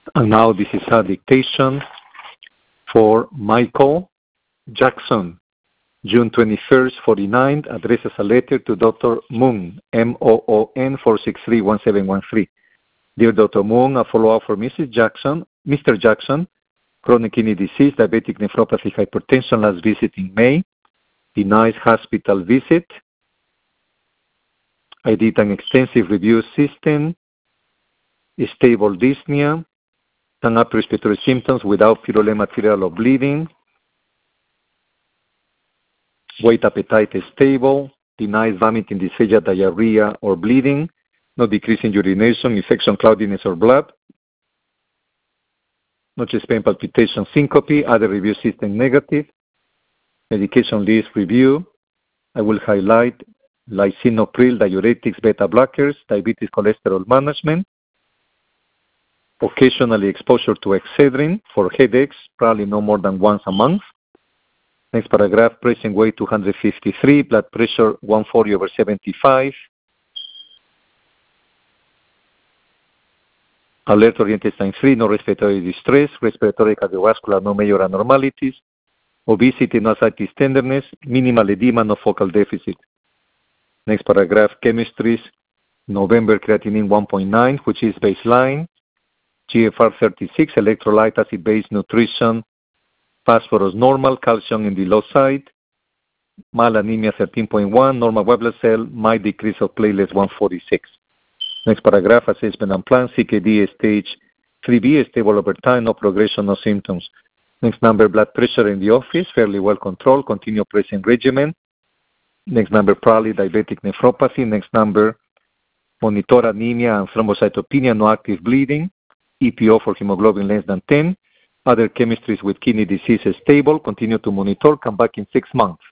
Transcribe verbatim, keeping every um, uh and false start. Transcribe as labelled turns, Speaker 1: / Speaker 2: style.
Speaker 1: And now this is a dictation for Michael Jackson, June twenty-first, forty-nine, addresses a letter to Doctor Moon, M O O N four six three one seven one three. Dear Doctor Moon, a follow-up for Missus Jackson, Mister Jackson, chronic kidney disease, diabetic nephropathy, hypertension, last visit in May, denies hospital visit. I did an extensive review system, stable dyspnea, some upper respiratory symptoms without purulent material or bleeding. Weight appetite is stable, denies vomiting, dysphagia, diarrhea, or bleeding, no decrease in urination, infection, cloudiness, or blood, no chest pain, palpitation, syncope, other review system negative. Medication list review. I will highlight lisinopril, diuretics, beta blockers, diabetes, cholesterol management, occasionally exposure to Excedrin for headaches, probably no more than once a month. Next paragraph, present weight two hundred fifty-three, blood pressure one forty over seventy-five. Alert oriented sign three, no respiratory distress, respiratory cardiovascular, no major abnormalities, obesity, no ascites tenderness, minimal edema, no focal deficit. Next paragraph, chemistries, November creatinine one point nine, which is baseline, G F R thirty-six, electrolyte, acid-based nutrition, phosphorus normal, calcium in the low side, mild anemia thirteen point one, normal white blood cell, mild decrease of platelets one forty-six. Next paragraph, assessment and plan, C K D stage three B, stable over time, no progression, no symptoms. Next number, blood pressure in the office, fairly well controlled, continue pressing regimen. Next number, probably diabetic nephropathy. Next number, monitor anemia and thrombocytopenia, no active bleeding, E P O for hemoglobin less than ten. Other chemistries with kidney disease is stable, continue to monitor, come back in six months.